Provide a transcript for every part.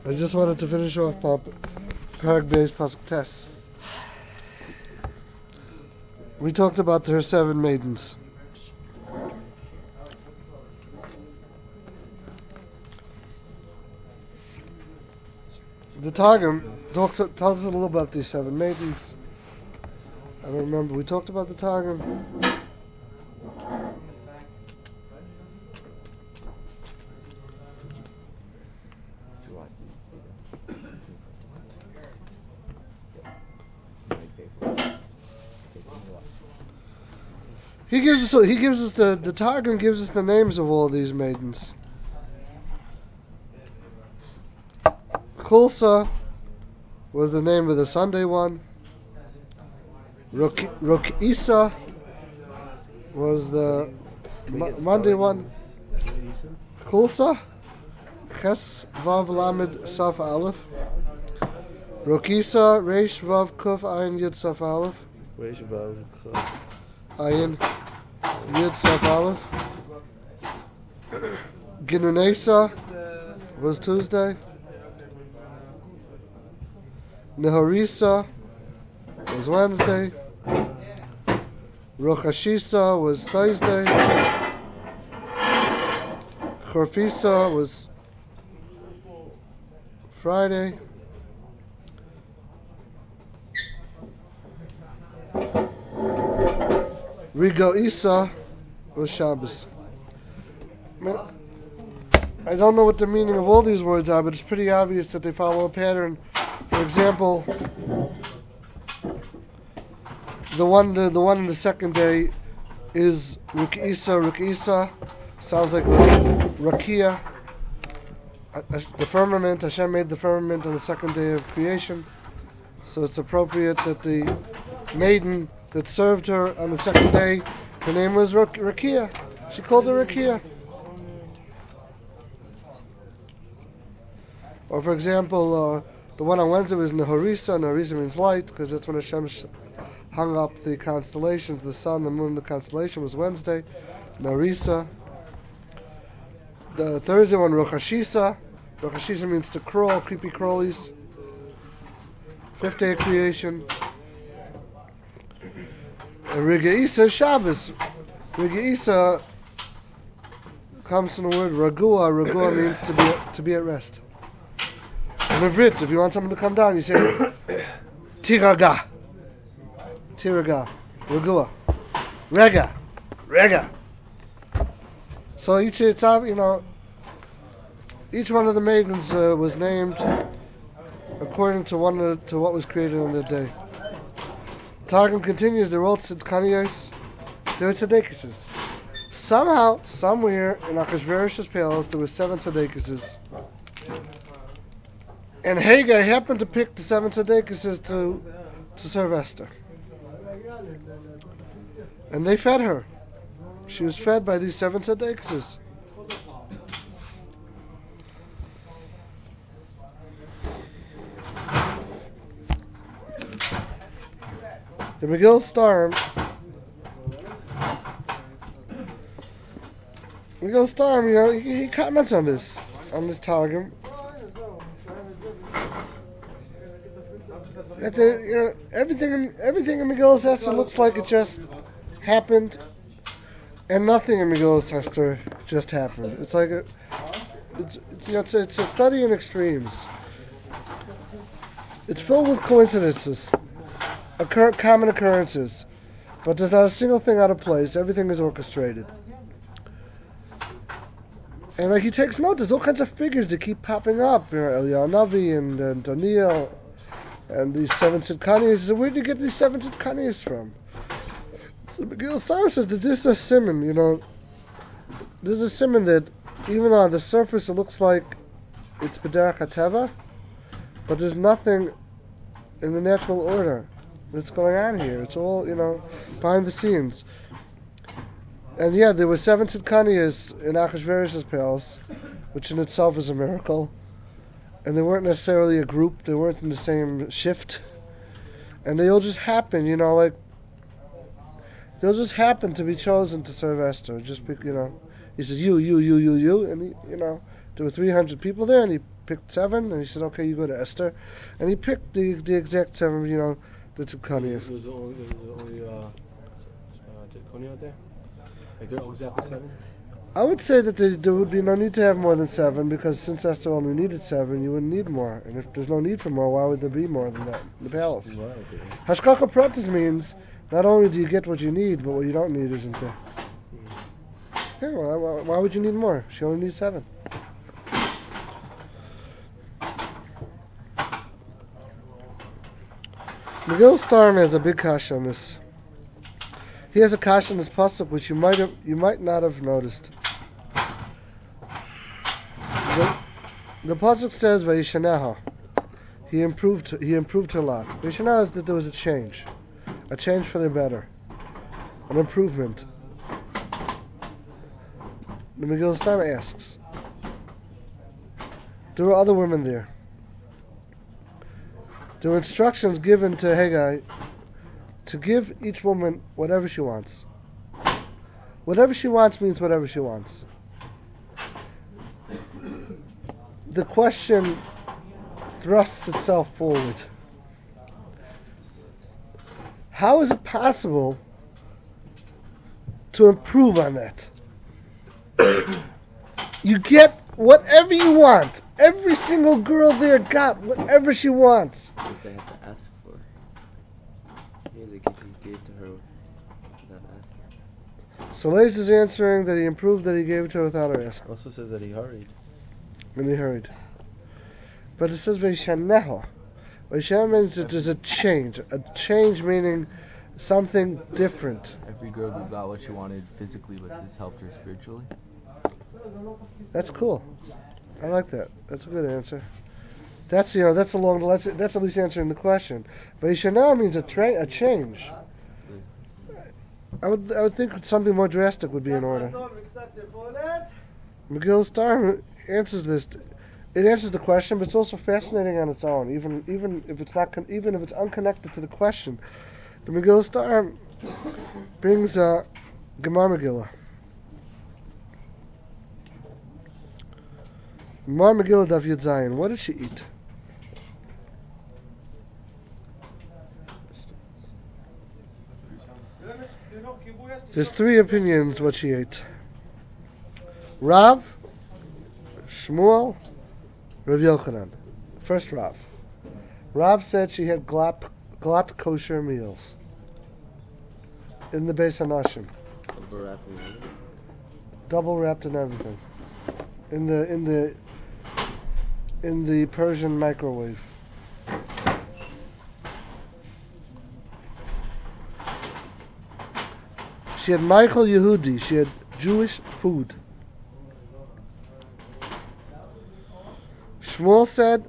I just wanted to finish off Parag Bay's Pasuk Tess. We talked about her 7 maidens. The Targum tells us a little about these 7 maidens. I don't remember. We talked about the Targum. He gives us the Targum gives us the names of all these maidens. Kulsa was the name of the Sunday one. Rukisa was the Monday one. Kulsa, Ches Vav Lamed Saf Aleph. Rukisa, Reish Vav Kuf Ayin Yud Saf Aleph. Reish Vav Kuf Ayin Yud Saf Aleph. Ginunesa was Tuesday. Nehorisa was Wednesday. Rochashisa was Thursday. Chorfisa was Friday. Rigo Isa was Shabbos. I don't know what the meaning of all these words are, but it's pretty obvious that they follow a pattern. For example, the one in the second day is Rukisa, sounds like Rakia. The firmament, Hashem made the firmament on the second day of creation, so it's appropriate that the maiden that served her on the second day, her name was Rakia. She called her Rakia. Or for example, the one on Wednesday was Nehorisa. Nehorisa means light, because that's when Hashem hung up the constellations. The sun, the moon, the constellation was Wednesday. Nehorisa. The Thursday one, Rochashisa. Rochashisa means to crawl, creepy crawlies. 5th day of creation. And Regeisa is Shabbos. Regeisa comes from the word Ragua. Ragua means to be at rest. In Ivrit, if you want someone to come down, you say Tiraga. Tiraga. Ragua. Rega. So each one of the maidens was named according to what was created on that day. Targum continues, they're all tzidkaniyos, they're tzedekesses. Somehow, somewhere in Achashverosh's palace, there were 7 tzedekesses. And Haggai happened to pick the 7 tzedekesses to serve Esther. And they fed her. She was fed by these 7 tzedekesses. The Megillah Starm, he comments on this Targum. Everything in Megillah Esther looks like it just happened, and nothing in Megillah Esther just happened. It's like it's a study in extremes. It's filled with coincidences, common occurrences, but there's not a single thing out of place. Everything is orchestrated. And he takes note, there's all kinds of figures that keep popping up. Eliyahu Navi and Daniel and these 7 tzidkaniyos. He said, where did you get these 7 tzidkaniyos from? So Megillah Star says that this is a simon, this is a simon that even on the surface it looks like it's B'derech HaTeva, but there's nothing in the natural order that's going on here. It's all, behind the scenes. And there were 7 tzidkaniyos in Achashverosh's palace, which in itself is a miracle. And they weren't necessarily a group, they weren't in the same shift. And they all just happened, they'll just happen to be chosen to serve Esther. Just, he says, you, and there were 300 people there, and he picked 7, and he said, okay, you go to Esther, and he picked the exact 7, the tzidkaniyos. Was the only tzidkani out there? Like they're exactly 7? I would say that there would be no need to have more than 7, because since Esther only needed 7, you wouldn't need more. And if there's no need for more, why would there be more than that in the palace? Wow, okay. Hashgacha pratis means not only do you get what you need, but what you don't need isn't there. Yeah, why would you need more? She only needs 7. Megillah Starm has a big kasha on this. He has a kasha in this pasuk which you might not have noticed. The pasuk says Vayishaneha. He improved her lot. Vayishaneha is that there was a change for the better, an improvement. The Megillah Starm asks, there were other women there. There were instructions given to Haggai to give each woman whatever she wants. Whatever she wants means whatever she wants. The question thrusts itself forward. How is it possible to improve on that? You get whatever you want. Every single girl there got whatever she wants. What they have to ask for. Yeah, they gave to her without asking. So Leish is answering that he improved that he gave it to her without her asking. Also says that he hurried. And he hurried. But it says Vaishaneho. Vaishaneho means that there's a change. A change meaning something different. Every girl who got what she wanted physically, but this helped her spiritually. That's cool. I like that. That's a good answer. That's that's along the that's at least answering the question. Vaishaneho means a change. I would think something more drastic would be in order. Megillah Starm answers this. It answers the question, but it's also fascinating on its own. Even if it's not, even if it's unconnected to the question, the Megillah Starm brings a Gemara Megillah. Gemara Megillah Daf Yud Zayin. What did she eat? There's 3 opinions what she ate. Rav, Shmuel, Rav Yochanan. First Rav. Rav said she had glatt kosher meals in the Beis Hanashim. Double wrapped and everything. In the Persian microwave. She had Michael Yehudi. She had Jewish food. Shmuel said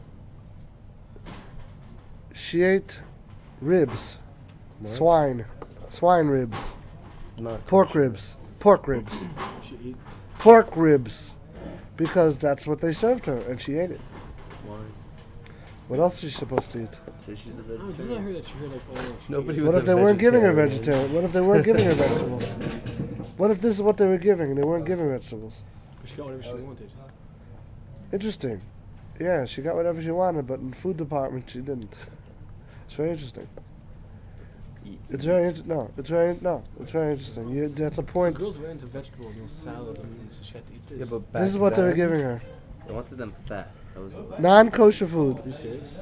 she ate ribs, swine ribs, pork ribs, She eat pork ribs, because that's what they served her, and she ate it. Why? What else is she supposed to eat? So she's a didn't I vegetarian. hear that she heard like Nobody What was if a they weren't giving her vegetarian. vegetarian? What if they weren't giving her vegetables? What if this is what they were giving and they weren't giving vegetables? She got whatever she wanted. Interesting. Yeah, she got whatever she wanted, but in the food department she didn't. It's very interesting. It's very interesting. That's a So point. girls were into vegetables, salad, and she had to eat this. Yeah, but This is what they were giving her. They wanted them fat. That was it. Non-kosher food. Are you serious?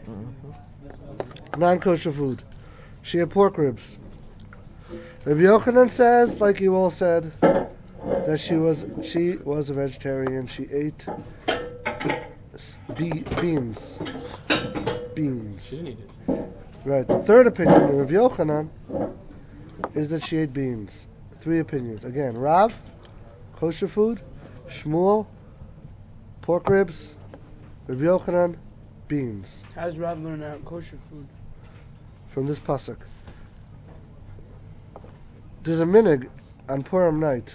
Non-kosher food. She had pork ribs. Rabbi Yochanan says, like you all said, that she was a vegetarian. She ate beans. She didn't eat it. Right. The third opinion of Rabbi Yochanan is that she ate beans. 3 opinions. Again, Rav, kosher food. Shmuel, pork ribs. Rabbi Yochanan, beans. How does Rav learn out kosher food? From this pasuk. There's a minig on Purim night.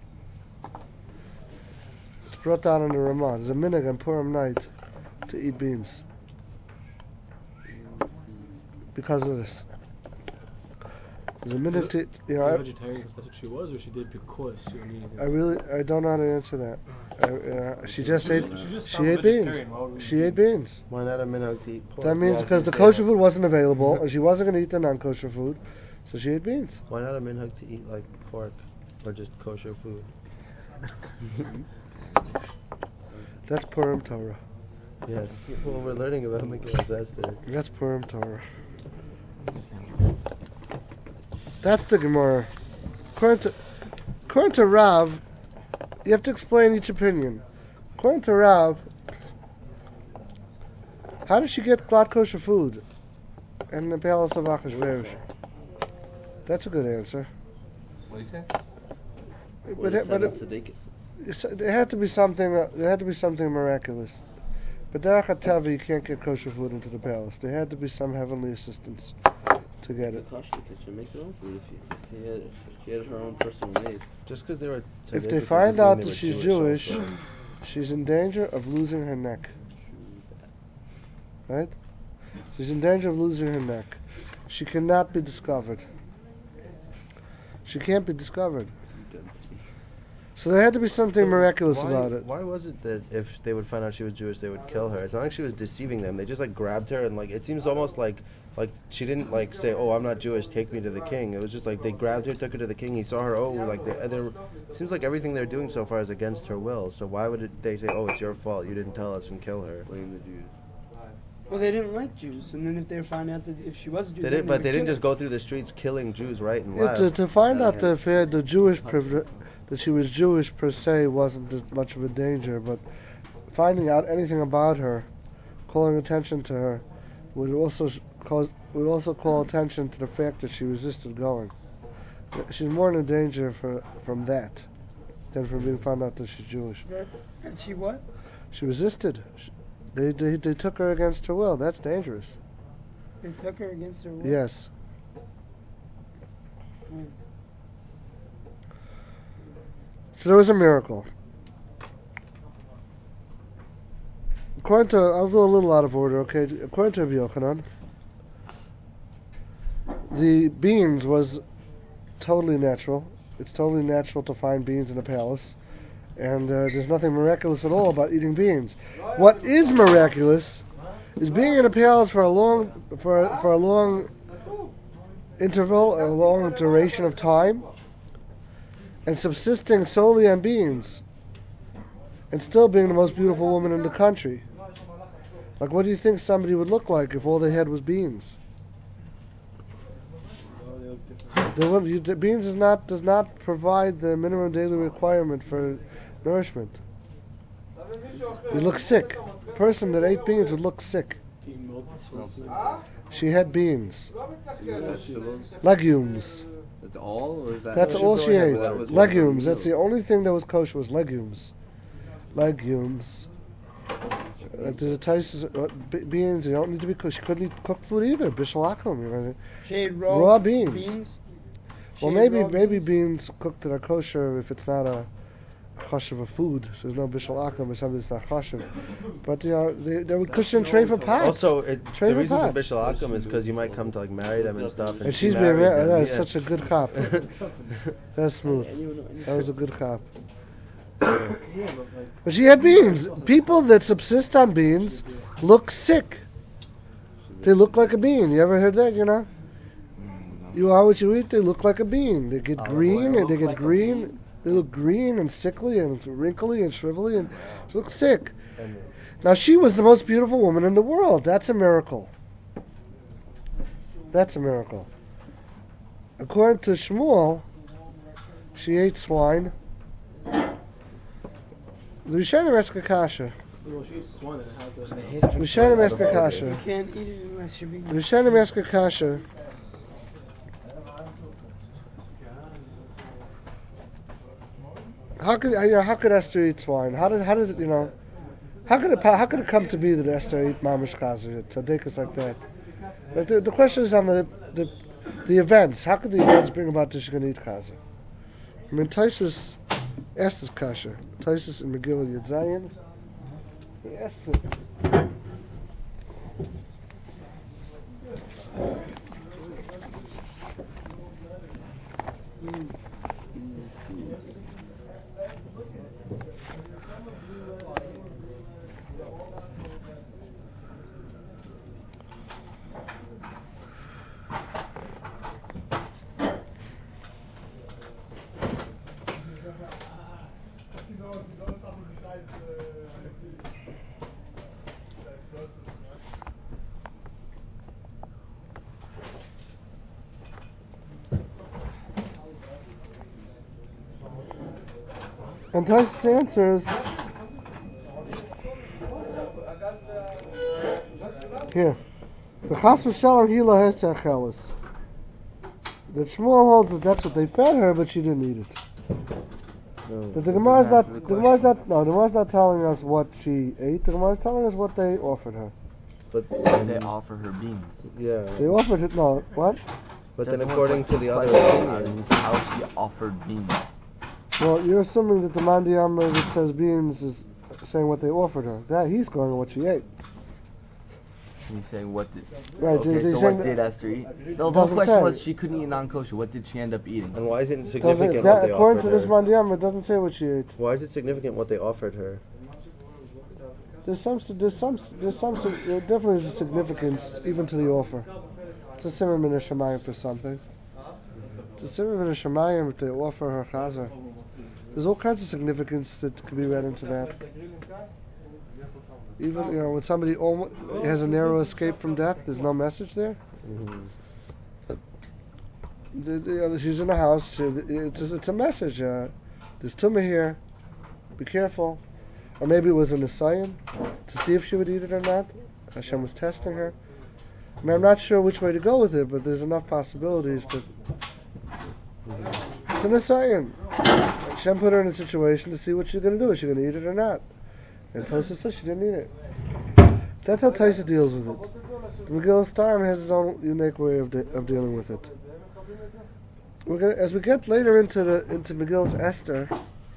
It's brought down in the Ramah. There's a minig on Purim night to eat beans. Because of this. There's a minute to, you Are you know, vegetarian because that's what she was, or she did because she didn't eat anything? I don't know how to answer that. She just ate, She just she sounds ate beans. vegetarian. Why would we She eat ate beans. Why not a minhag to eat pork? That means Yeah, because the you say kosher that. food wasn't available, and she wasn't going to eat the non-kosher food, so she ate beans. Why not a minhag to eat like pork or just kosher food? That's Purim Torah. Yes. Well, we're learning about Megillah Esther. That's Purim Torah. That's the Gemara. According to Rav, you have to explain each opinion. According to Rav, how did she get glad kosher food in the palace of Achashverosh? That's a good answer. What do you say? Well, But there had to be something. There had to be something miraculous. But Derech HaTeva, you can't get kosher food into the palace. There had to be some heavenly assistance to get it. The kosher kitchen, make their own food if she had her own personal made. Just because they were. If they find out that she's Jewish, she's in danger of losing her neck. Right? She's in danger of losing her neck. She cannot be discovered. She can't be discovered. So there had to be something miraculous about it. Why was it that if they would find out she was Jewish, they would kill her? It's not like she was deceiving them. They just like grabbed her and like it seems almost like she didn't like say, "Oh, I'm not Jewish, take me to the king." It was just like they grabbed her, took her to the king. He saw her. Oh, like it seems like everything they're doing so far is against her will. So why would they say, "Oh, it's your fault. You didn't tell us," and kill her? Blame the Jews. Well, they didn't like Jews, and then if they find out that if she was a Jew, They didn't, but they didn't just go through the streets killing Jews right and Yeah, left. to find out the Jewish that she was Jewish per se wasn't as much of a danger, but finding out anything about her, calling attention to her, would also call attention to the fact that she resisted going. She's more in danger from that than from being found out that she's Jewish. And she what? She resisted. They took her against her will. That's dangerous. They took her against her will? Yes. So there was a miracle. I'll do a little out of order, okay? According to Rabbi Yochanan, the beans was totally natural. It's totally natural to find beans in a palace. And there's nothing miraculous at all about eating beans. What is miraculous is being in a palace for a long interval, a long duration of time, and subsisting solely on beans, and still being the most beautiful woman in the country. Like, what do you think somebody would look like if all they had was beans? Beans does not provide the minimum daily requirement for nourishment. You look sick. A person that ate beans would look sick. She had beans. Legumes. That's all? Or is That's all she ate. Legumes. That's the only thing that was kosher was legumes. Legumes. There's a taste beans. They don't need to be cooked. She couldn't eat cooked food either. Bishalakum, you know. She ate raw beans. Well, She ate maybe beans cooked that are kosher if it's not a chashuv food. So there's no bishul akum or something that's not chashuv. But you know, they would cushion tray for pots. Also, the reason for pots. bishul akum is because you might come to like marry them and stuff. And she's being married. That is yeah. such a good cop. That's smooth. That was a good cop. But she had beans. People that subsist on beans look sick. They look like a bean. You ever heard that? You know. You are what you eat. They look like a bean. They get green and they get green. They look green and sickly and wrinkly and shrivelly and she looks sick. Now she was the most beautiful woman in the world. That's a miracle. That's a miracle. According to Shmuel, she ate swine. The Rishonim ask a kasha. Well, she eats swine and has a... Rishonim ask a kasha. You can't eat it unless you're being... The Rishonim ask a kasha. How could Esther eat swine? How could it come to be that Esther ate mamish chazer, tzaddikas like that? Like the question is on the events. How could the events bring about that she's going to eat chazer? I mean, Taisus asked this kasha. Taisus in Megillah Yud Zayin. He asked it. And Taisus answers, here, V'chas v'shalom hi lo hesach chelis. That Shmuel holds that that's what they fed her, but she didn't eat it. No. That the Gemara's Answer not, the the Gemara's question. not, no, the Gemara's not telling us what she ate. The Gemara's telling us what they offered her. But They offer her beans. yeah. They offered it, no, what? But then That's according what to the other question is opinions, how she offered beans. Well, you're assuming that the Mandiyama that says beans is saying what they offered her. That he's going on what she ate. He's saying what did. Right, Okay, they so saying what that- did Esther eat? The whole doesn't question say. was she couldn't eat non-kosher. What did she end up eating? and why is it Doesn't, significant that, what they according offered to this her? Mandiyama, it doesn't say what she ate. Why is it significant what they offered her? There definitely is a significance even to the offer. It's a simmer min Shemayim for something. It's a simmer min Shemayim if they offer her chazer. There's all kinds of significance that could be read into that. Even when somebody has a narrow escape from death, there's no message there. She's in the house. It's a message. There's tumah here. Be careful. Or maybe it was an Nisayan to see if she would eat it or not. Hashem was testing her. I mean, I'm not sure which way to go with it, but there's enough possibilities to. It's an Nisayan. Hashem put her in a situation to see what she's going to do. Is she going to eat it or not? And Tosha says she didn't eat it. That's how Tosha deals with it. The Megillah Stam has its own unique way of dealing with it. As we get later into Megillah's Esther,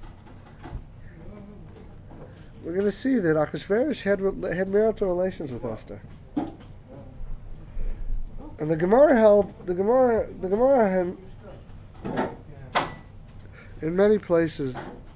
we're going to see that Achashverosh had marital relations with Esther, and the Gemara had, in many places,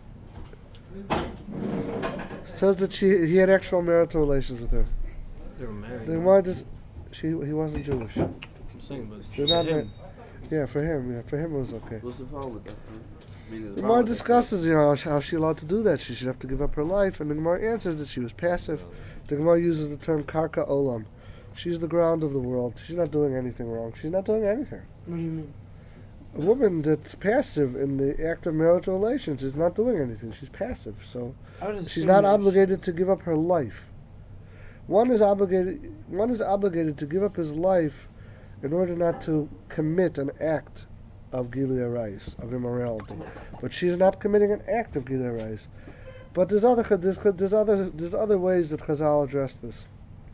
says that he had actual marital relations with her. They were married. The Gemara he wasn't Jewish. I'm saying, but They're for not him, for him it was okay. What's the problem with that? The Gemara discusses, how she allowed to do that. She should have to give up her life, and the Gemara answers that she was passive. The Gemara uses the term karka olam. She's the ground of the world. She's not doing anything wrong. She's not doing anything. What do you mean? A woman that's passive in the act of marital relations is not doing anything. She's passive, so I would she's assume not that obligated to give up her life. One is obligated to give up his life in order not to commit an act of Gilui Arayis, of immorality. But she's not committing an act of Gilui Arayis. But there's other ways that Chazal address this.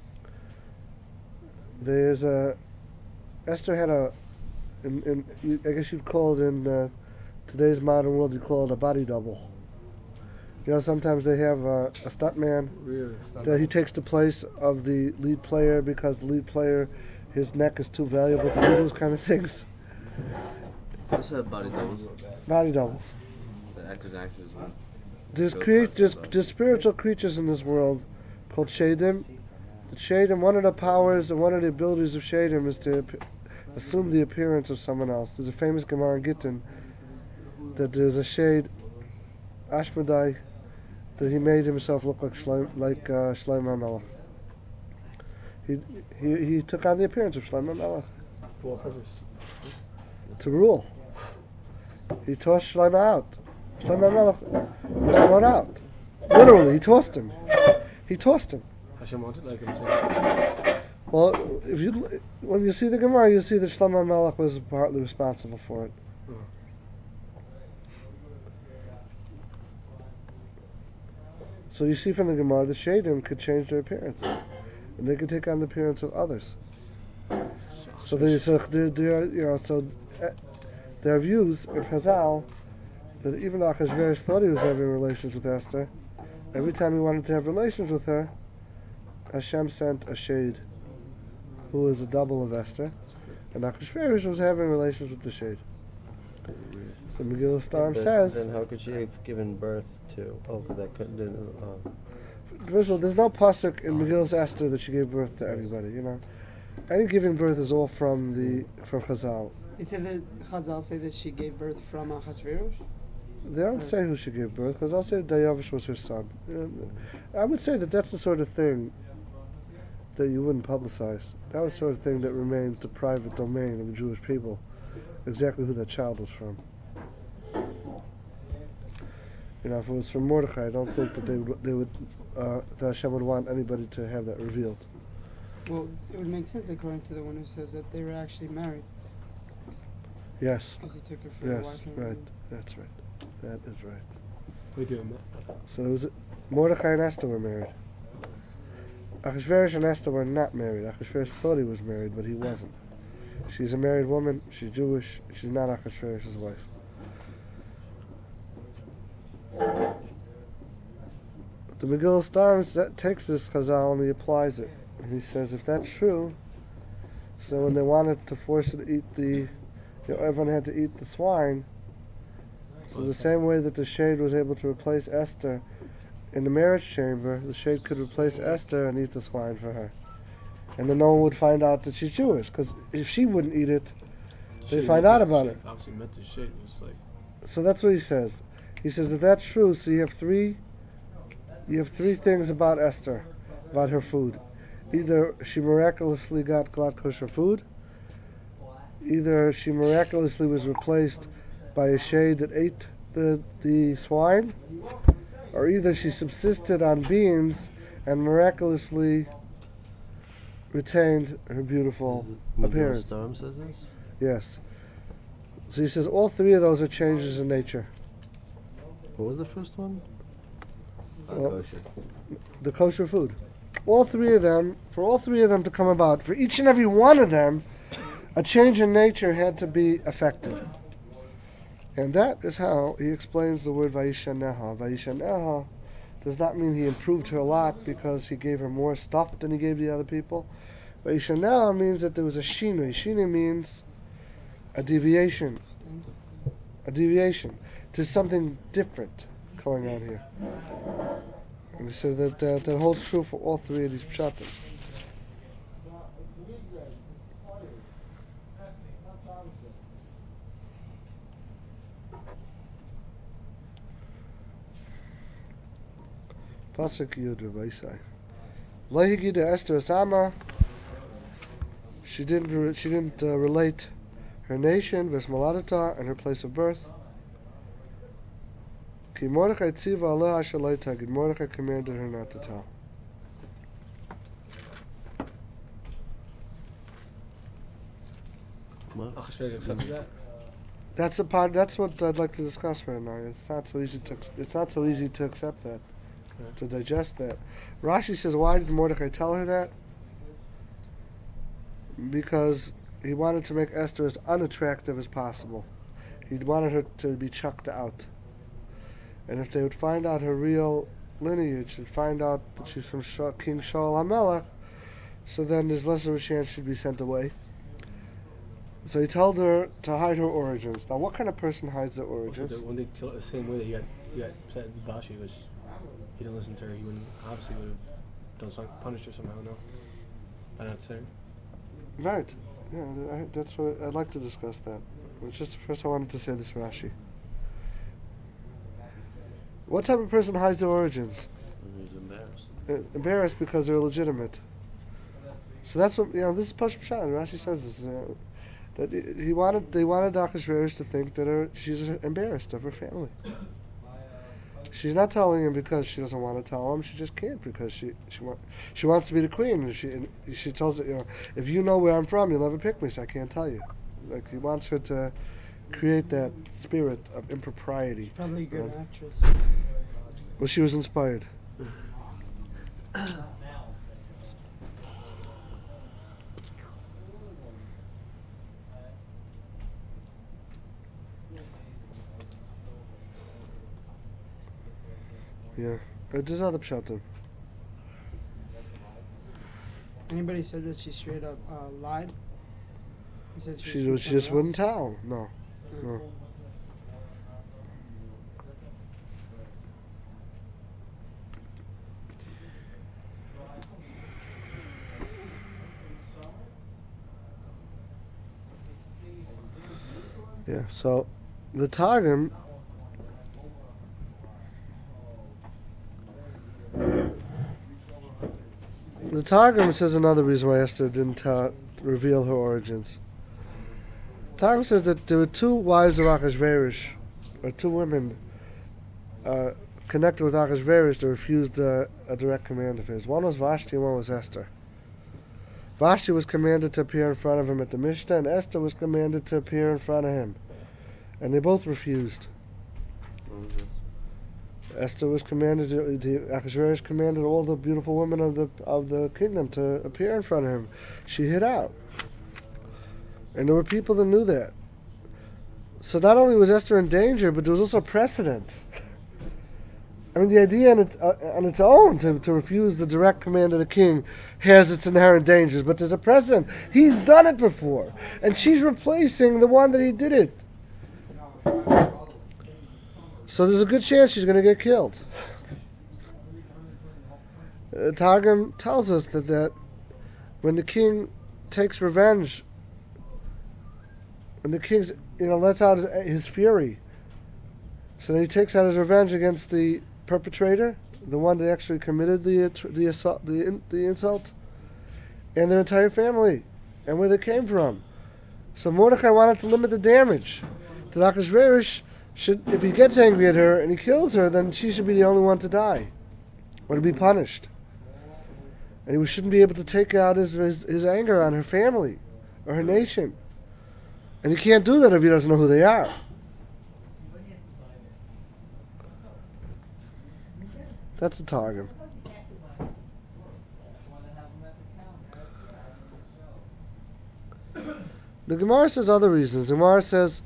There's Esther had I guess you'd call it in today's modern world, you call it a body double. Sometimes they have a stuntman that he takes the place of the lead player because the lead player, his neck is too valuable to do those kind of things. What's that body doubles? Body doubles. The actors and actresses one. There's spiritual creatures in this world called Shadim. The Shadim, one of the powers and one of the abilities of Shadim is to assume the appearance of someone else. There's a famous Gemara in Gittin that there's a shade, Ashmedai, that he made himself look like Shlomo HaMelech. He took on the appearance of Shlomo HaMelech to rule. He tossed Shlomo out. Shlomo HaMelech was thrown out. Literally, he tossed him. Hashem wanted like him to. Well, when you see the Gemara, you see that Shlomo HaMelech was partly responsible for it. So you see from the Gemara, the Shadim could change their appearance, and they could take on the appearance of others. So there are views in Chazal that even though Achashverosh thought he was having relations with Esther, every time he wanted to have relations with her, Hashem sent a shade who was a double of Esther, and Achashverosh was having relations with the shade. So Megillah Stam says, Then how could she have given birth to? Oh, because that couldn't. first of all, there's no pasuk in Megillah's Esther that she gave birth to anybody. Any giving birth is all from Chazal. It said that Chazal say that she gave birth from Achashverosh? They don't say who she gave birth. Chazal say Dayavish was her son. I would say that that's the sort of thing that you wouldn't publicize. That was the sort of thing that remains the private domain of the Jewish people. Exactly who that child was from. You know, if it was from Mordechai, I don't think that that Hashem would want anybody to have that revealed. Well, it would make sense according to the one who says that they were actually married. Yes. Because he took her for a Yes, wife. right. That's right. That is right. We do admit. So it was Mordechai and Esther were married. Achashverosh and Esther were not married. Achashverosh thought he was married, but he wasn't. She's a married woman. She's Jewish. She's not Achashverosh's wife. The Megillah Stars takes this Chazal and he applies it. And he says, if that's true, so when they wanted to force her to eat everyone had to eat the swine. So the same way that the shade was able to replace Esther in the marriage chamber, the shade could replace Esther and eat the swine for her. And then no one would find out that she's Jewish, because if she wouldn't eat it, they'd find out about it. Obviously meant to shade. It was like. So that's what he says. He says if that's true, so you have three things about Esther, about her food. Either she miraculously got glatt kosher food, either she miraculously was replaced by a shade that ate the swine, or either she subsisted on beans and miraculously retained her beautiful appearance. Storm says this? Yes. So he says all three of those are changes in nature. What was the first one? Well, the kosher food. All three of them, for all three of them to come about, for each and every one of them, a change in nature had to be affected. And that is how he explains the word Vayishaneha. Vayishaneha does not mean he improved her a lot because he gave her more stuff than he gave the other people. Vayishaneha means that there was a shinui. Shinui means a deviation. A deviation to something different going on here. And so that holds true for all three of these pshatim. Pasuk Yud Rabbi Lahigida Esther Asama. She didn't relate her nation, Vesmaladata, and her place of birth. Ki Mordechai tziva aleh ashalei tagid. Mordechai commanded her not to tell. Achashverosh accepted that. That's a part. That's what I'd like to discuss right now. It's not so easy to accept that, to digest that. Rashi says, why did Mordechai tell her that? Because he wanted to make Esther as unattractive as possible. He wanted her to be chucked out. And if they would find out her real lineage, and find out that she's from King Shaul HaMelech, so then there's less of a chance she'd be sent away. So he told her to hide her origins. Now, what kind of person hides their origins? When they killed the same way that he got upset at Vashi, he didn't listen to her. He would have done something, punished her somehow. No, by not saying. Right. Yeah, that's what I'd like to discuss that. It's just first I wanted to say this Rashi. What type of person hides their origins? He's embarrassed. Embarrassed because they're illegitimate. So that's what this is Pashut Pshat. Rashi says this. That they wanted Achashverosh to think that she's embarrassed of her family. She's not telling him because she doesn't want to tell him. She just can't because she wants to be the queen. And she tells it, if you know where I'm from, you'll never pick me. So I can't tell you. Like he wants her to create that spirit of impropriety. She's probably a good actress. Well, she was inspired. Yeah. There's other pshatim. Anybody said that she straight up lied? He said She was from just somewhere wouldn't else? tell. No. No. Yeah, so the Targum says another reason why Esther didn't reveal her origins. Targum says that there were two wives of Achashverosh, or two women connected with Achashverosh that refused a direct command of his. One was Vashti and one was Esther. Vashti was commanded to appear in front of him at the Mishnah, and Esther was commanded to appear in front of him. And they both refused. What was this? Esther was commanded, Achashverosh commanded all the beautiful women of the kingdom to appear in front of him. She hid out. And there were people that knew that. So not only was Esther in danger, but there was also precedent. I mean, the idea on its own to refuse the direct command of the king has its inherent dangers, but there's a precedent. He's done it before, and she's replacing the one that he did it. So there's a good chance she's going to get killed. Targum tells us that when the king takes revenge, when the king lets out his fury, so that he takes out his revenge against the perpetrator, the one that actually committed the assault, the insult, and their entire family, and where they came from. So Mordechai wanted to limit the damage. That Achashverosh should, if he gets angry at her and he kills her, then she should be the only one to die, or to be punished. And he shouldn't be able to take out his anger on her family or her nation. And he can't do that if he doesn't know who they are. That's the Targum. The Gemara says other reasons. The Gemara says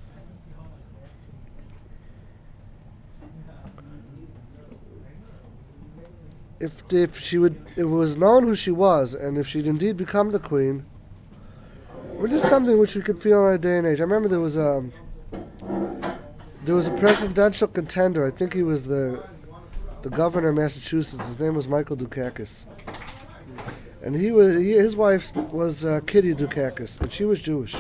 if it was known who she was, and if she'd indeed become the queen, this is something which we could feel in our day and age. I remember there was a presidential contender. I think he was the governor of Massachusetts. His name was Michael Dukakis, and his wife was Kitty Dukakis, and she was Jewish.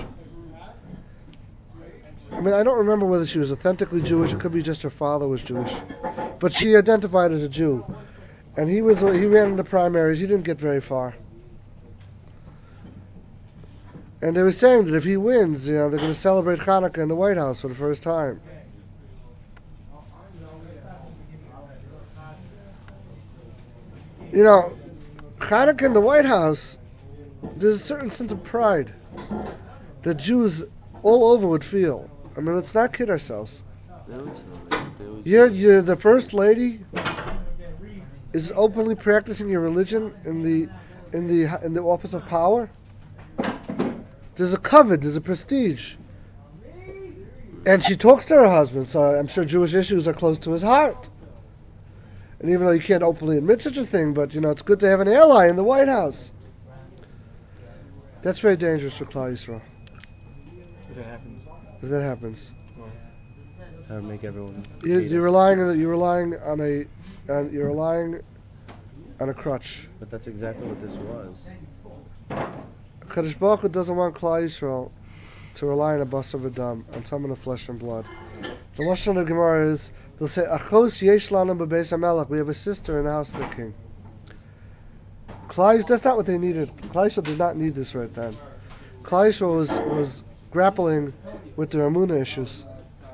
I mean, I don't remember whether she was authentically Jewish. It could be just her father was Jewish, but she identified as a Jew. And he ran in the primaries. He didn't get very far. And they were saying that if he wins, they're going to celebrate Hanukkah in the White House for the first time. Hanukkah in the White House, there's a certain sense of pride that Jews all over would feel. I mean, let's not kid ourselves. You're the first lady is openly practicing your religion in the office of power. There's a covet, there's a prestige, and she talks to her husband. So I'm sure Jewish issues are close to his heart. And even though you can't openly admit such a thing, but it's good to have an ally in the White House. That's very dangerous for Klal Yisrael. If that happens, That would make everyone. you're relying on a crutch. But that's exactly what this was. Kadosh Baruch Hu doesn't want Klal Yisrael to rely on a basar v'dam, on someone of flesh and blood. The lashon of the Gemara is, they'll say, Achos yesh lanu b'beis HaMelech, we have a sister in the house of the king. Klal Yisrael, that's not what they needed. Klal Yisrael did not need this right then. Klal Yisrael was grappling with their Amunah issues.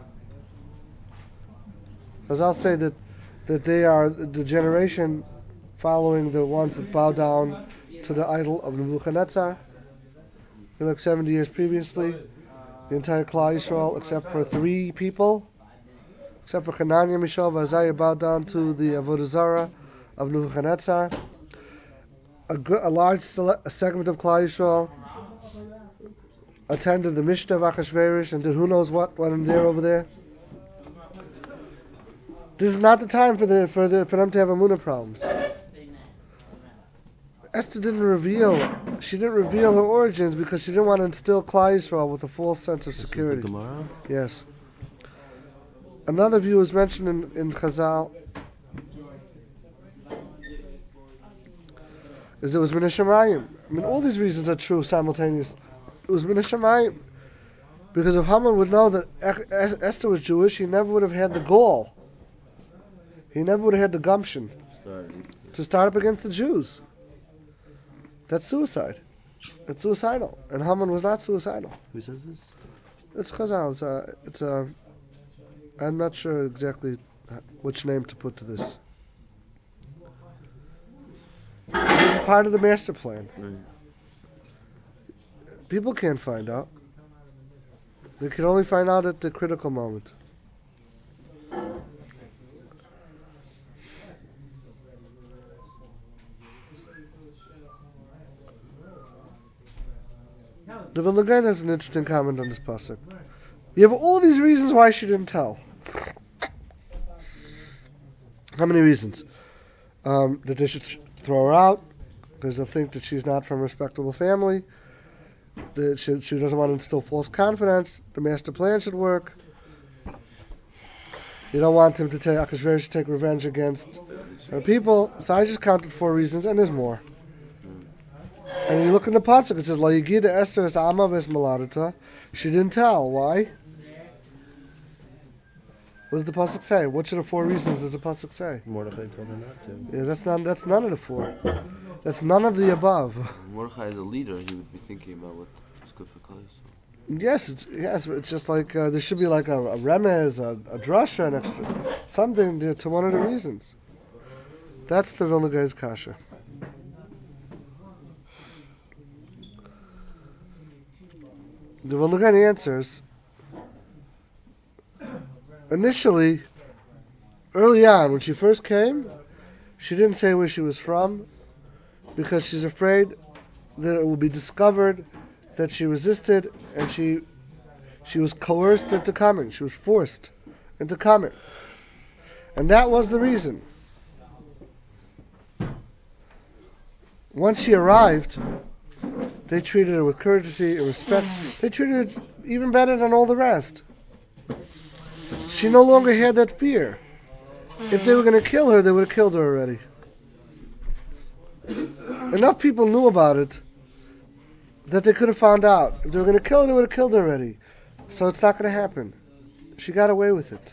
As I'll say that they are the generation following the ones that bow down to the idol of Nebuchadnezzar. 70 years previously, the entire Klal Yisrael, except for 3 people, except for Hananiah, Mishael, and Isaiah, bowed down to the Avodah Zarah of Nebuchadnezzar. A large segment of Klal Yisrael attended the Mishnah of Achashverosh and did who knows what in there over there. This is not the time for them to have Amunah problems. Esther didn't reveal her origins because she didn't want to instill Klal Yisrael with a false sense of security. The Gemara? Yes. Another view is mentioned in Chazal is it was Min HaShamayim. I mean, all these reasons are true simultaneously. It was Min HaShamayim. Because if Haman would know that Esther was Jewish, he never would have had the gall. He never would have had the gumption to start up against the Jews. That's suicide. It's suicidal. And Haman was not suicidal. Who says this? It's Chazal. I'm not sure exactly which name to put to this. This is part of the master plan. Right. People can't find out. They can only find out at the critical moment. The Vilna Gaon has an interesting comment on this pasuk. You have all these reasons why she didn't tell. How many reasons? That they should throw her out because they'll think that she's not from a respectable family. That she doesn't want to instill false confidence. The master plan should work. You don't want him to take Achashverosh to take revenge against her people. So I just counted 4 reasons, and there's more. And you look in the pasuk, it says, "La yigida Esther es ama ves maladata." She didn't tell. Why? What does the pasuk say? Which of the 4 reasons does the pasuk say? Mordechai told her not to. Yeah, that's none of the 4. That's none of the above. Mordechai is a leader. He would be thinking about what's good for Klal Yisrael. Yes, it's just like there should be like a remez, a drasha, an extra something to one of the reasons. That's the Vilna Gaon's kasha. The Vilna Gaon answers. Initially, early on, when she first came, she didn't say where she was from because she's afraid that it will be discovered that she resisted and she was coerced into coming. She was forced into coming. And that was the reason. Once she arrived, they treated her with courtesy and respect. They treated her even better than all the rest. She no longer had that fear. If they were going to kill her, they would have killed her already. Enough people knew about it that they could have found out. If they were going to kill her, they would have killed her already. So it's not going to happen. She got away with it.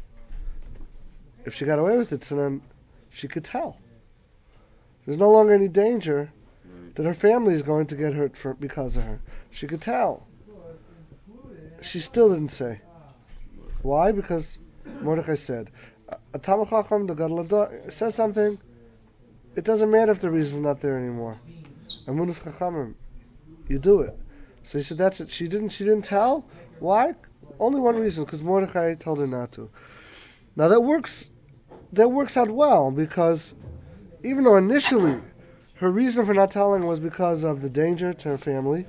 If she got away with it, so then she could tell. There's no longer any danger that her family is going to get hurt because of her. She could tell. She still didn't say. Why? Because Mordechai said, a Talmid Chacham, the Gadol Hador, says something, it doesn't matter if the reason's not there anymore. Amunas Chachamim, you do it. So he said that's it. She didn't tell. Why? Only one reason, because Mordechai told her not to. Now that works out well, because even though initially her reason for not telling was because of the danger to her family,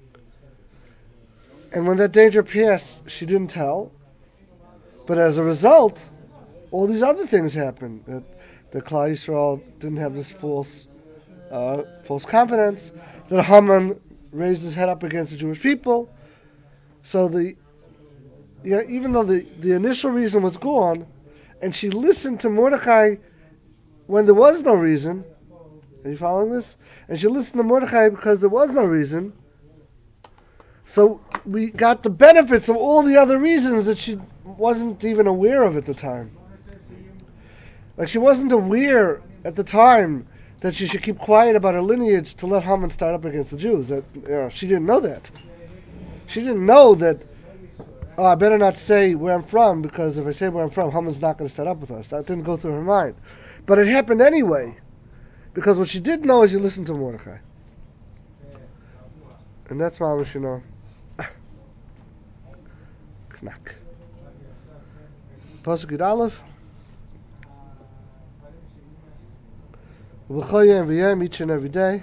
and when that danger passed, she didn't tell. But as a result, all these other things happened. That Klal Yisrael didn't have this false confidence. That Haman raised his head up against the Jewish people. So even though the initial reason was gone, and she listened to Mordechai when there was no reason. Are you following this? And she listened to Mordechai because there was no reason. So we got the benefits of all the other reasons that she wasn't even aware of at the time. Like she wasn't aware at the time that she should keep quiet about her lineage to let Haman start up against the Jews. That she didn't know that. She didn't know that. Oh, I better not say where I'm from because if I say where I'm from, Haman's not going to start up with us. That didn't go through her mind, but it happened anyway. Because what she did know is you listen to Mordechai. And that's mamash, Knack. Pasuk Yud Aleph. V'choyem v'yem, each and every day.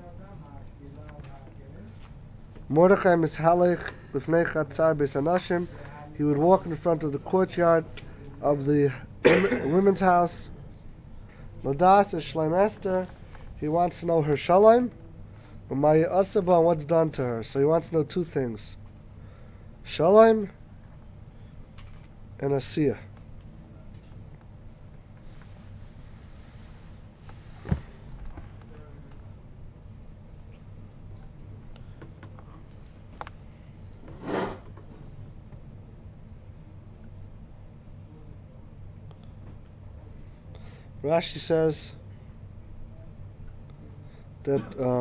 Mordechai mishalech l'fnei chatzar beis hanashim. He would walk in front of the courtyard of the women's house. Ladas is Shalom Esther. He wants to know her Shalom, and Maya Asaba, and what's done to her. So he wants to know 2 things: Shalom and Asiyah. Rashi says that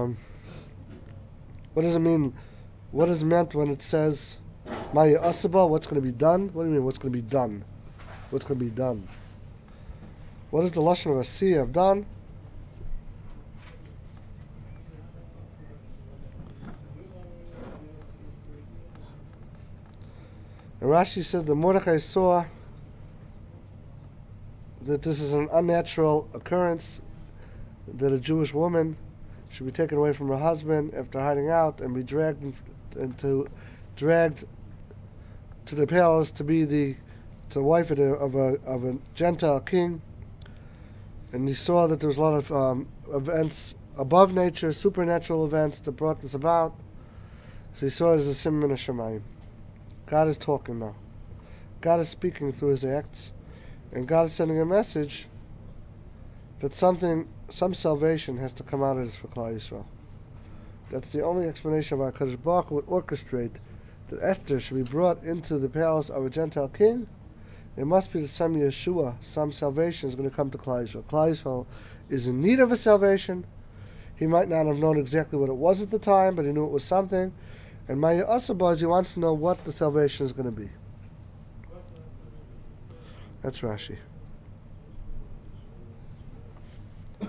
what does it mean? What is meant when it says Maya Asaba? What's going to be done? What do you mean? What's going to be done? What's going to be done? What is the lashon of asiyah, of done? And Rashi said that Mordechai saw that this is an unnatural occurrence, that a Jewish woman should be taken away from her husband after hiding out and be dragged to the palace to be the wife of a Gentile king. And he saw that there was a lot of events above nature, supernatural events that brought this about. So he saw it as a simon of Shemayim. God is talking now. God is speaking through his acts, and God is sending a message that some salvation has to come out of this for Klal Yisrael. That's the only explanation why HaKadosh Baruch Hu would orchestrate that Esther should be brought into the palace of a Gentile king. It must be that some Yeshua, some salvation is going to come to Klal Yisrael. Klal Yisrael is in need of a salvation. He might not have known exactly what it was at the time, but he knew it was something. And Maya Asabaz, he wants to know what the salvation is going to be. That's Rashi. Of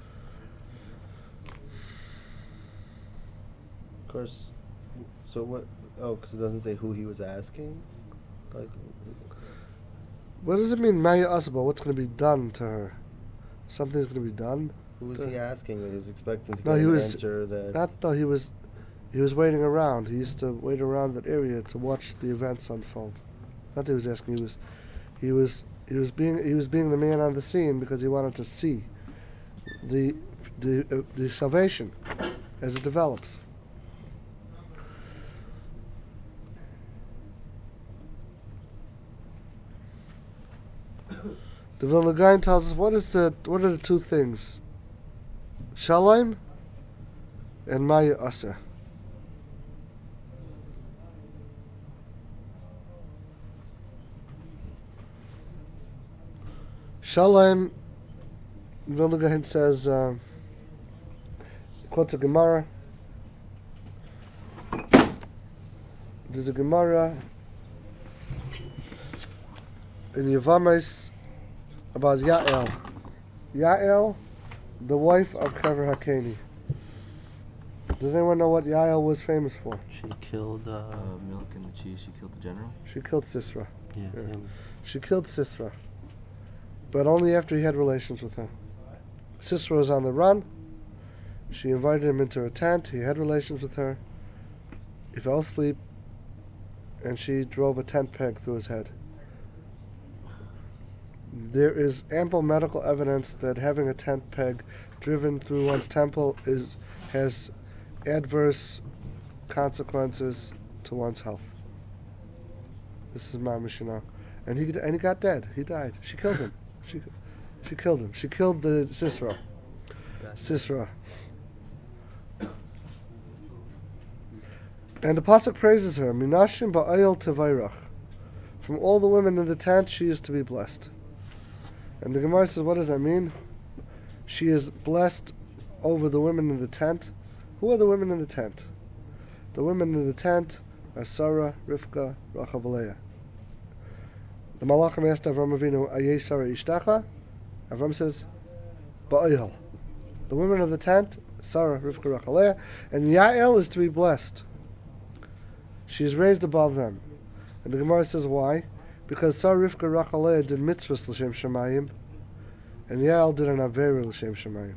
course. So what? Oh, because it doesn't say who he was asking. Like, What does it mean, Maya Asabaz? What's going to be done to her? Something's going to be done. who was he asking? He was expecting to No, get he an was answer that. He was waiting around. He used to wait around that area to watch the events unfold. Not that he was asking. He was being the man on the scene because he wanted to see the salvation as it develops. The Vilna Gaon tells us what are the two things? Shalom and Maya Asa. Shalom, Vilna Gaon says, quotes a Gemara. There's a Gemara in Yavamis about Yael. Yael, the wife of Kever HaKeni. Does anyone know what Yael was famous for? She killed milk and the cheese. She killed the general. She killed Sisera. Yeah. She killed Sisera, but only after he had relations with her. Sisera was on the run. She invited him into her tent. He had relations with her. He fell asleep, and she drove a tent peg through his head. There is ample medical evidence that having a tent peg driven through one's temple has adverse consequences to one's health. This is my Mishnah. And he got dead. He died. She killed him. She killed him. She killed the Sisera. Sisera. And the pasuk praises her. Minashim ba'ayil tevayrach. From all the women in the tent, she is to be blessed. And the Gemara says, what does that mean? She is blessed over the women in the tent. Who are the women in the tent? The women in the tent are Sarah, Rivka, Rachel, and Leah. The Malachim asked Avram Avinu, Ayeh Sarah Ishtacha? Avram says, Ba'ayil. The women of the tent, Sarah, Rivka, Rachel, and Leah. And Yael is to be blessed. She is raised above them. And the Gemara says, why? Because Sarah, Rivka, Rachel, and Leah did mitzvahs l'shem Shemayim, and Yael did an avera l'shem Shemayim.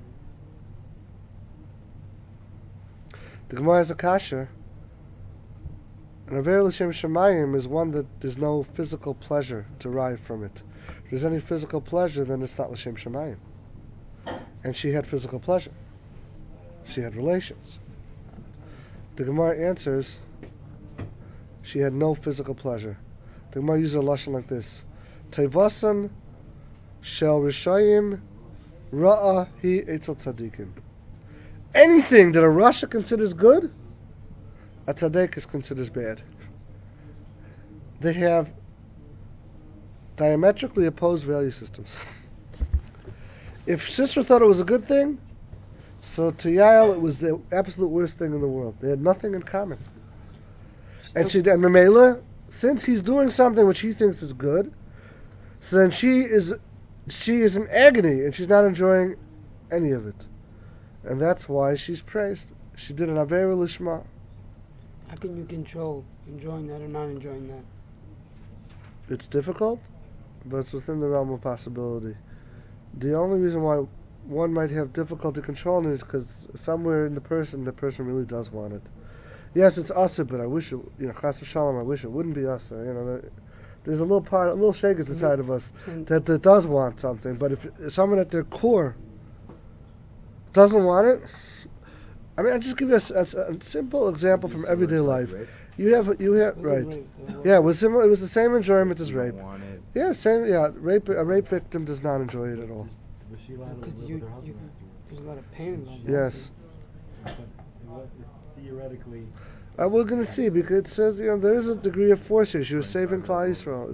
The Gemara has a kasha. An avera l'shem Shemayim is one that there's no physical pleasure derived from it. If there's any physical pleasure, then it's not l'shem Shemayim. And she had physical pleasure. She had relations. The Gemara answers, she had no physical pleasure. The Gemara uses a lashon like this: Tevasan shel rishayim ra'a hi etzel tzadikim. Anything that a rasha considers good, a tzaddik is considers bad. They have diametrically opposed value systems. If Sisera thought it was a good thing, so to Yael it was the absolute worst thing in the world. They had nothing in common. And Mamela, since he's doing something which he thinks is good, so then she is she is in agony and she's not enjoying any of it. And that's why she's praised. She did an Avera Lishma. How can you control enjoying that or not enjoying that? It's difficult, but it's within the realm of possibility. The only reason why one might have difficulty controlling it is because somewhere in the person really does want it. Yes, it's asa, but I wish it, chas v'shalom, I wish it wouldn't be asa. There's a little shakers inside of us that does want something, but if someone at their core doesn't want it, I mean, I'll just give you a simple example from everyday life. You have right. Yeah, it was similar. It was the same enjoyment as rape. Yeah, same. Yeah, a rape victim does not enjoy it at all. Was she allowed to live with her husband afterwards? There's a lot of pain involved. Yes. But theoretically. We're going to see, because it says there is a degree of force here. She was saving Klal Yisrael.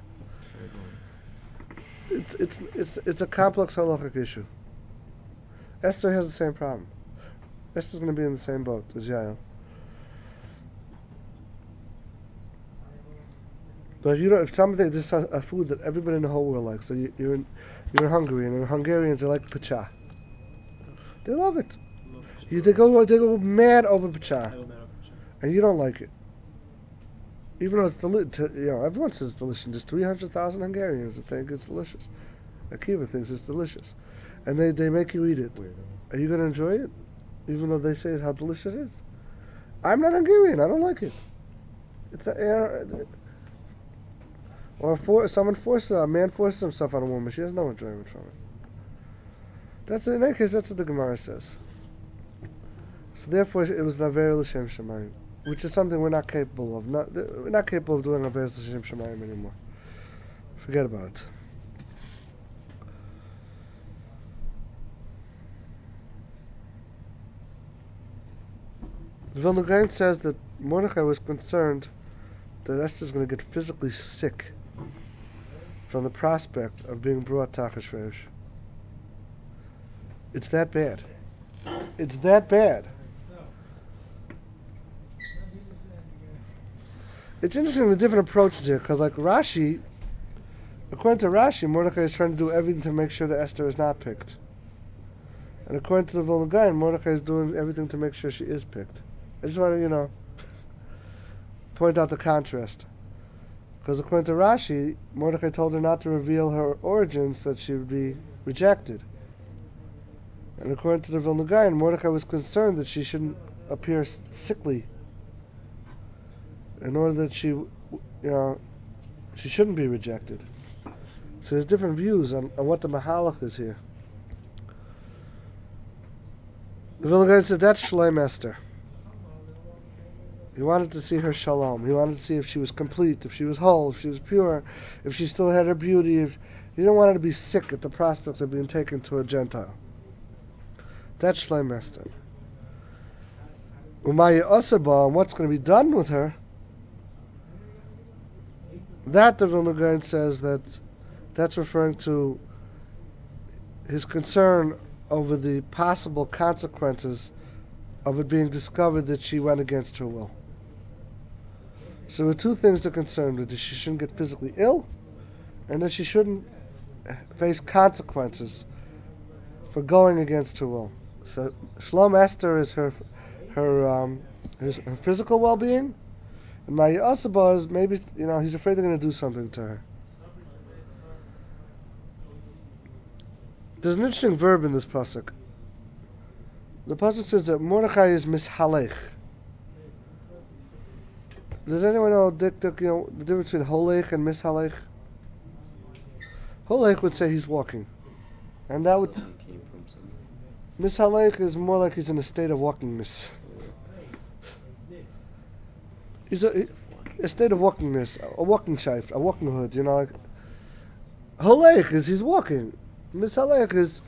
It's a complex halachic issue. Esther has the same problem. Esther's going to be in the same boat as Yael. But if somebody, this is a food that everybody in the whole world likes. So you're in Hungary, and the Hungarians, they like pacha. They love it. They go mad over pacha, and you don't like it. Even though it's delicious, everyone says it's delicious. There's 300,000 Hungarians that think it's delicious. Akiva thinks it's delicious, and they make you eat it. Are you going to enjoy it, even though they say how delicious it is? I'm not Hungarian. I don't like it. It's a man forces himself on a woman. She has no enjoyment from it. In that case, that's what the Gemara says. So therefore, it was an Avera L'Shem Shemayim, which is something we're not capable of. We're not capable of doing Avera L'Shem Shemayim anymore. Forget about it. The Vilna Gaon says that Mordechai was concerned that Esther's going to get physically sick from the prospect of being brought Tachashverosh. It's that bad. It's that bad. It's interesting the different approaches here, because like Rashi, according to Rashi, Mordechai is trying to do everything to make sure that Esther is not picked. And according to the Vilna Gaon, Mordechai is doing everything to make sure she is picked. I just want to, point out the contrast. Because according to Rashi, Mordechai told her not to reveal her origins, that she would be rejected. And according to the Vilna Gaon, Mordechai was concerned that she shouldn't appear sickly, in order that she shouldn't be rejected. So there's different views on what the Mahalach is here. The Vilna Gaon said that's Shalem Esther. He wanted to see her shalom. He wanted to see if she was complete, if she was whole, if she was pure, if she still had her beauty. He didn't want her to be sick at the prospects of being taken to a Gentile. That's Shalem Esther. Umaya Osaba, and what's going to be done with her, that the Vilna Gaon says that's referring to his concern over the possible consequences of it being discovered that she went against her will. So there are two things to concern with: that she shouldn't get physically ill, and that she shouldn't face consequences for going against her will. So Shalom Esther is her physical well-being, and Maya Asaba is maybe he's afraid they're going to do something to her. There's an interesting verb in this pasuk. The pasuk says that Mordechai is mishalech. Does anyone know the difference between holech and mishalech? Holech would say he's walking, and that would mishalech is more like he's in a state of walkingness. He's a state of walkingness, a walking shaif, a walking hood. Like holech is he's walking. Mishalech is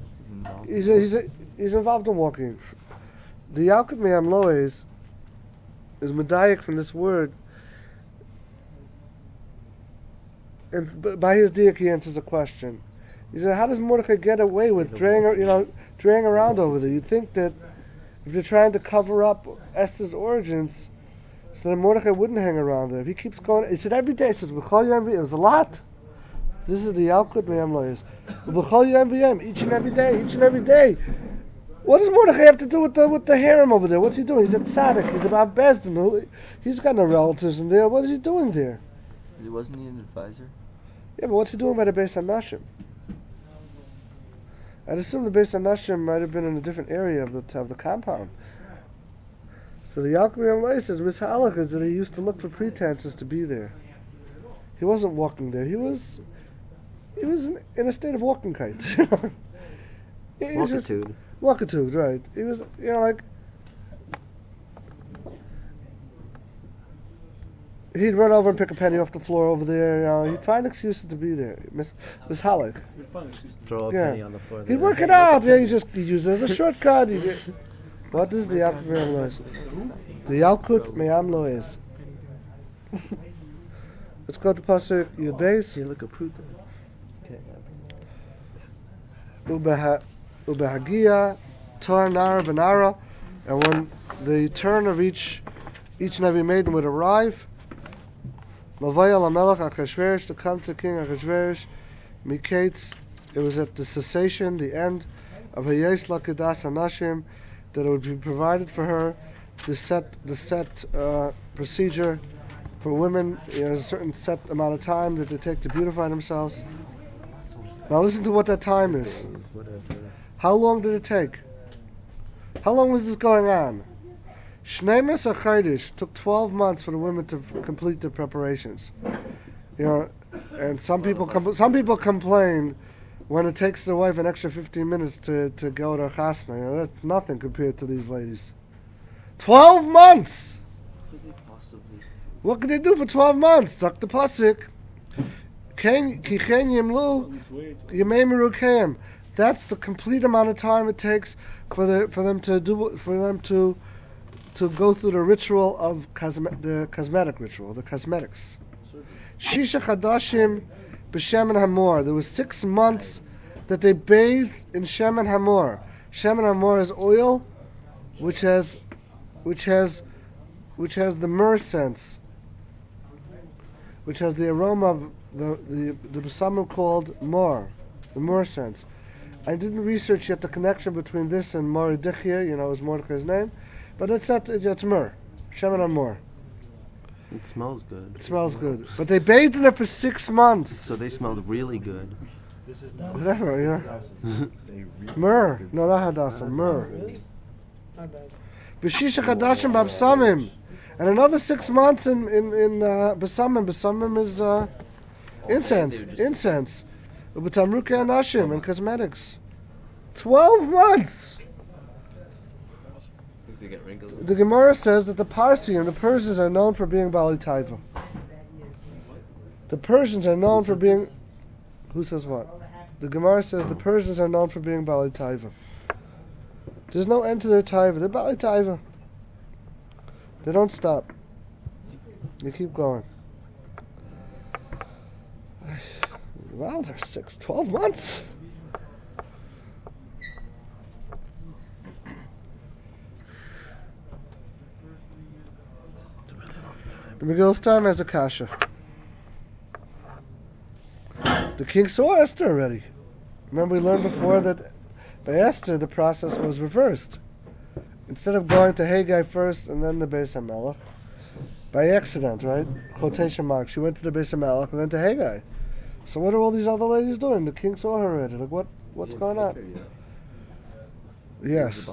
he's involved in walking. The Yalkut Me'am Lois is medayik from this word, and by his diak he answers a question. He said, "How does Mordechai get away with draying around over there? You'd think that if they're trying to cover up Esther's origins, so that Mordechai wouldn't hang around there. If he keeps going, he said every day. He says, it was a lot. This is the Yalkut Me'am Lois. B'chol yom v'yom, each and every day. What does Mordechai have to do with the harem over there? What's he doing? He's a tzaddik. He's about Bezdin. He's got no relatives in there. What is he doing there? Wasn't he an advisor? Yeah, but what's he doing by the Beis HaNashim? I'd assume the Beis HaNashim might have been in a different area of the compound. So the Yalkut Me'am Lois says, Mishalach is that he used to look for pretenses to be there. He wasn't walking there. He was in a state of walking kite. Walkitude, right. He was, like, he'd run over and pick a penny off the floor over there, he'd find excuses to be there. Miss Halleck. Throw a penny on the floor. He'd work it out, he'd use it as a shortcut. What is the Yalkut Me'am Lois? The Yalkut Me'am Lois. Let's go to Pasuk Yud Beis. You look a pruta. Ubehagia tor nara benara, and when the turn of each and every maiden would arrive, Mavaya Lamelech Achashverosh, to come to King Achashverosh, Miketz, it was at the cessation, the end of Hayes Lakedas Hanashim, that it would be provided for her the set procedure for women, a certain set amount of time that they take to beautify themselves. Now listen to what that time is. How long did it take? How long was this going on? Shneimos HaChodesh took 12 months for the women to complete their preparations. And some people complain when it takes the wife an extra 15 minutes to go to chasna. That's nothing compared to these ladies. 12 months! What could they do for 12 months? Talk the pasuk. That's the complete amount of time it takes for them to go through the ritual of the cosmetic ritual, the cosmetics. Shisha Chadashim b'Shemen Hamor. There was 6 months that they bathed in Shemen Hamor. Shemen Hamor is oil, which has the myrrh sense, which has the aroma of the besamim called mor, the myrrh sense. I didn't research yet the connection between this and Mordechai, is Mordechai's name, but it's myrrh, Shemen Hamor. It smells good. It smells good. But they bathed in it for 6 months. So they smelled really good. Whatever, Myrrh. No, not Hadassah, myrrh. My bad. B'shisha Chadashim b'Absamim. And another 6 months in Besamim. Besamim is incense. U'b'tamruke anashim, and cosmetics. 12 months! They get wrinkles. The Gemara says that the Parsians, the Persians, are known for being Bali Taiva. The Persians are known for being... Who says what? The Gemara says the Persians are known for being Bali Taiva. There's no end to their Taiva. They're Bali Taiva. They don't stop. They keep going. Wow, they're 12 months. The Megillus time has a kasha. The king saw Esther already. Remember we learned before that by Esther the process was reversed. Instead of going to Haggai first and then the Beis HaMelech, by accident, right? Quotation marks. She went to the Beis HaMelech and then to Haggai. So what are all these other ladies doing? The king saw her already. Like what's going on? Yes.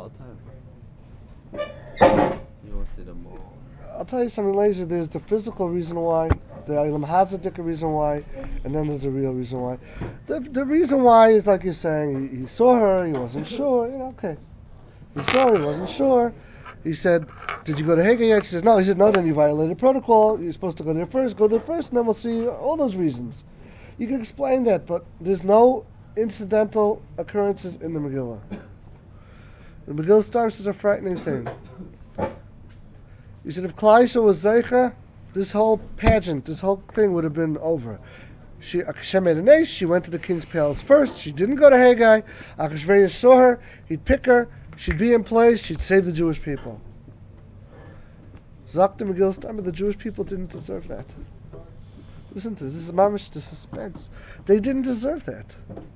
I'll tell you something later. There's the physical reason why, the Ilam Hazadik reason why, and then there's the real reason why. The reason why is like you're saying, he saw her, he wasn't sure, okay. He saw her, he wasn't sure. He said, did you go to Haggai yet? She says, no. He said, no, then you violated protocol. You're supposed to go there first, and then we'll see all those reasons. You can explain that, but there's no incidental occurrences in the Megillah. The Megillah starts as a frightening thing. You said if Klal Yisrael was Zeicha, this whole pageant, this whole thing would have been over. Hashem made an ace, she went to the king's palace first, she didn't go to Haggai, Achashverosh saw her, he'd pick her, she'd be in place, she'd save the Jewish people. Zok the Megillus time, but the Jewish people didn't deserve that. Listen to this. This is mamish the suspense. They didn't deserve that.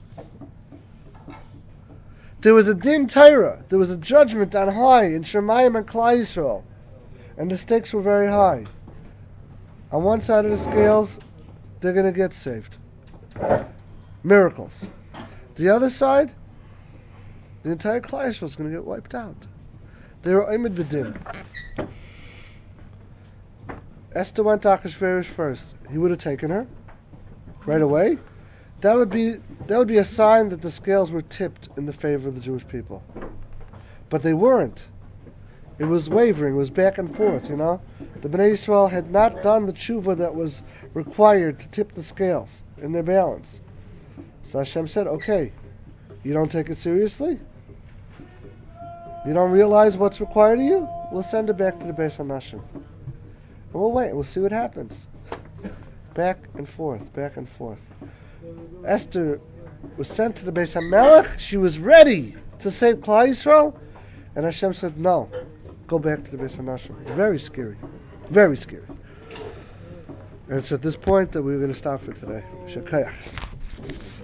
There was a din Torah. There was a judgment on high in Shemayim and Klal Yisrael, and the stakes were very high. On one side of the scales, they're going to get saved. Miracles. The other side, the entire Klal Yisrael is going to get wiped out. They were Omed B'din. Esther went to Achashverosh first. He would have taken her right away. That would be a sign that the scales were tipped in the favor of the Jewish people. But they weren't. It was wavering. It was back and forth. The Bnei Yisrael had not done the tshuva that was required to tip the scales in their balance. So Hashem said, "Okay, you don't take it seriously. You don't realize what's required of you. We'll send it back to the Beis Hanashim, and we'll wait. We'll see what happens." Back and forth, back and forth. Esther was sent to the Beis HaMelech. She was ready to save Klal Yisrael, and Hashem said, "No, go back to the Beis Hanashim." Very scary, very scary. And it's at this point that we're going to stop for today. Shekayach.